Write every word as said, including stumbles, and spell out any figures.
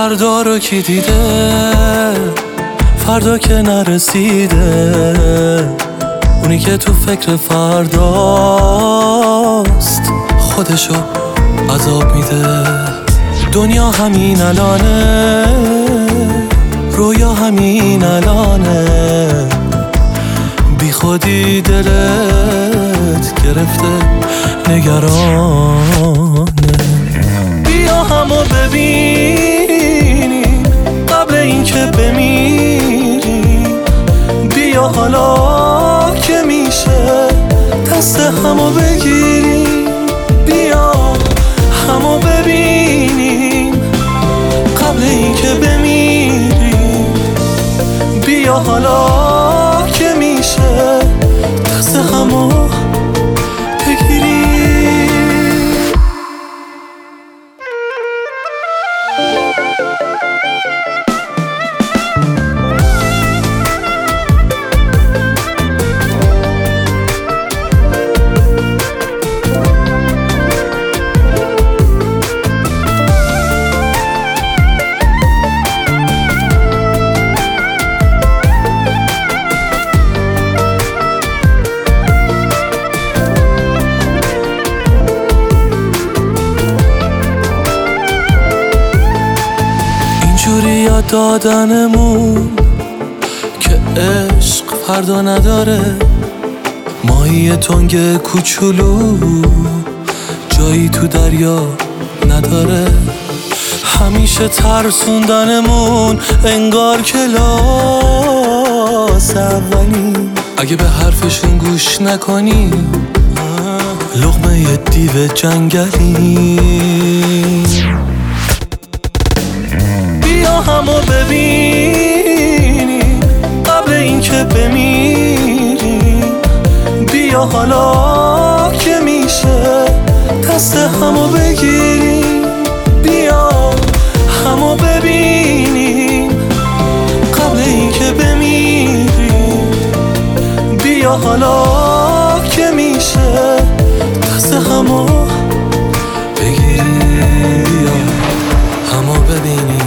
فردا رو کی دیده، فردا که نرسیده، اونی که تو فکر فرداست خودشو عذاب میده. دنیا همین الانه، رویا همین الانه، بی خودی دلت گرفته نگرانه. بیا همو ببینیم قبل اینکه بمیریم، بیا حالا که میشه دست همو بگیریم، بیا همو ببینیم قبل اینکه بمیریم، بیا حالا که میشه دست همو بگیریم. اینجوری یاد دادنمون که عشق فردا نداره، ماهی تنگ کوچولو جایی تو دریا نداره. همیشه ترسوندنمون انگار کلاس اولی، اگه به حرفشون گوش نکنی لقمه یه دیو جنگلی. بیا همو ببینیم قبل اینکه بمیریم، بیا حالا که میشه دست همو بگیریم، بیا همو ببینیم قبل اینکه بمیریم، بیا حالا که میشه دست همو بگیریم، بیا همو ببینیم